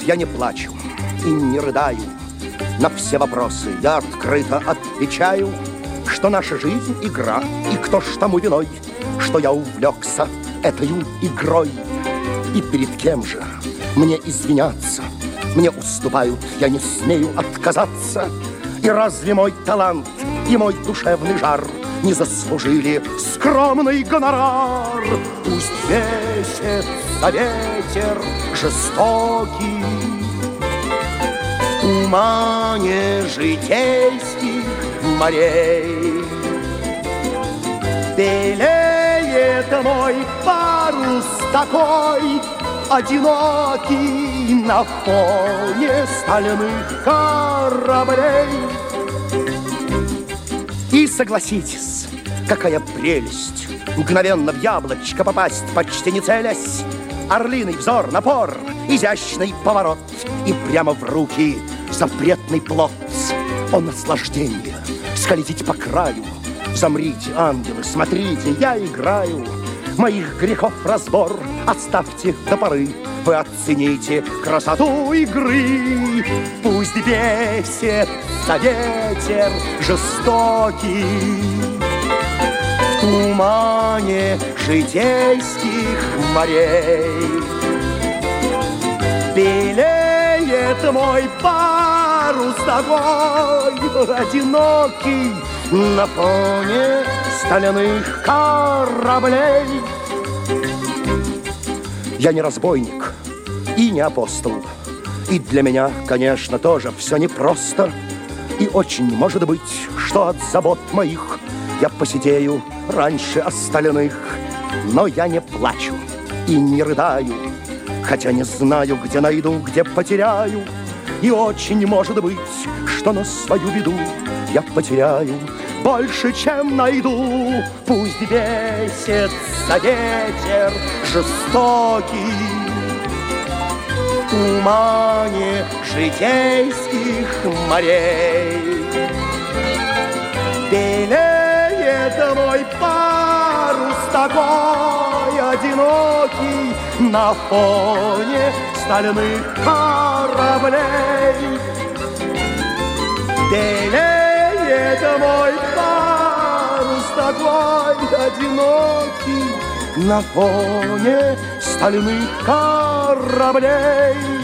я не плачу и не рыдаю. На все вопросы я открыто отвечаю, что наша жизнь — игра, и кто ж тому виной, что я увлекся этою игрой. И перед кем же мне извиняться? Мне уступают, я не смею отказаться. И разве мой талант и мой душевный жар не заслужили скромный гонорар? Пусть бесится ветер жестокий в тумане житейских морей. Белеет мой парус такой одинокий на фоне стальных кораблей. И согласитесь, какая прелесть мгновенно в яблочко попасть, почти не целясь. Орлиный взор, напор, изящный поворот, и прямо в руки запретный плод. О, наслаждение, скользить по краю. Замрите, ангелы, смотрите, я играю. Моих грехов разбор оставьте до поры. Вы оцените красоту игры. Пусть бесится ветер жестокий в тумане житейских морей. Белеет мой парус такой одинокий на фоне стальных кораблей. Я не разбойник и не апостол, и для меня, конечно, тоже все непросто. И очень может быть, что от забот моих я посидею раньше остальных. Но я не плачу и не рыдаю, хотя не знаю, где найду, где потеряю. И очень может быть, что на свою беду я потеряю больше, чем найду. Пусть бесится ветер жестокий в тумане житейских морей. Белеет мой парус такой одинокий на фоне стальных кораблей. Белеет мой парус такой одинокий на фоне стальных кораблей.